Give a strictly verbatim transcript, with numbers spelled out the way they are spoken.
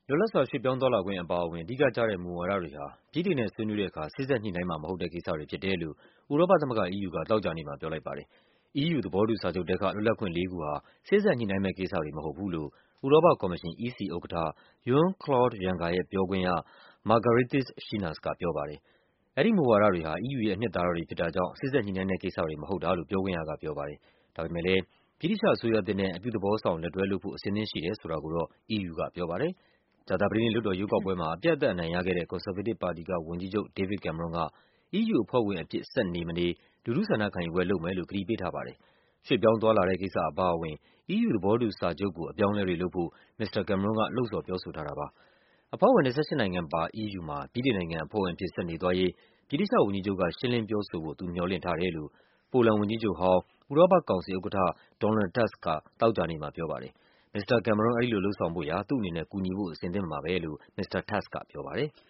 လွတ်လပ်စွာရွှေ့ပြောင်းသွားလာခွင့်အပါအဝင် အဓိကကျတဲ့မူဝါဒတွေဟာ ဗြိတိန်နဲ့ဆွေးနွေးတဲ့အခါ စေ့စပ်ညှိနှိုင်းမှာမဟုတ်တဲ့ကိစ္စတွေဖြစ်တယ်လို့ ဥရောပသမဂ္ဂ အီးယူက သောကြာနေ့မှာပြောလိုက်ပါတယ်။ အီးယူသဘောတူစာချုပ်ထဲက လွတ်လပ်ခွင့်လေးခုဟာ စေ့စပ်ညှိနှိုင်းမယ့်ကိစ္စတွေမဟုတ်ဘူးလို့ ဥရောပကော်မရှင် အီစီ ဥက္ကဌ Jean-Claude Juncker ရဲ့ပြောခွင့်ရ Margaritis Schinas ကပြောပါတယ်။ အဲဒီမူဝါဒတွေဟာ အီးယူရဲ့ အနှစ်သာရတွေဖြစ်တာကြောင့် စေ့စပ်ညှိနှိုင်းတဲ့ကိစ္စတွေမဟုတ်တာလို့ ပြောခွင့်ရကပြောပါတယ်။ ဒါပေမဲ့လည်း ဗြိတိသျှအစိုးရသစ်နဲ့ အပြုသဘောဆောင် လက်တွဲလုပ်ဖို့ အဆင်သင့်ရှိတယ်ဆိုတာကိုတော့ အီးယူကပြောပါတယ်။ ကြာသပတေးနေ့ လွှတ်တော်ရွေးကောက်ပွဲမှာ အပြတ်အသတ်အနိုင်ရခဲ့တဲ့ ကွန်ဆာဗေးတစ်ပါတီက ဝန်ကြီးချုပ် David Cameron က အီးယူအဖွဲ့ဝင်အဖြစ် ဆက်နေမနေ လူထုဆန္ဒခံယူပွဲလုပ်မယ်လို့ ကတိပေးထားပါတယ်။ ရွှေ့ပြောင်းသွားလာတဲ့ကိစ္စအပါအဝင် အီးယူသဘောတူစာချုပ်ကို အပြောင်းအလဲတွေလုပ်ဖို့ မစ္စတာ Cameron က လှုံ့ဆော်ပြောဆိုထားတာပါ။ အဖွဲ့ဝင် ၂၈ နိုင်ငံပါ အီးယူမှာ ဗြိတိန်နိုင်ငံအဖွဲ့ဝင်အဖြစ် ဆက်နေသွားရေး ဗြိတိသျှဝန်ကြီးချုပ်က ရှင်းလင်းပြောဆိုဖို့ သူမျှော်လင့်ထားတယ်လို့ ပိုလန်ဝန်ကြီးချုပ်ဟောင်း၊ ဥရောပကောင်စီဥက္ကဌ Donald Tusk က သောကြာနေ့မှာပြောပါတယ်။ မစ္စတာ Cameron အဲဒီလိုလုပ်ဆောင်ဖို့ရာ သူ့အနေနဲ့ ကူညီဖို့ အဆင်သင့်ပါပဲလို့ မစ္စတာ Tusk ကပြောပါတယ်။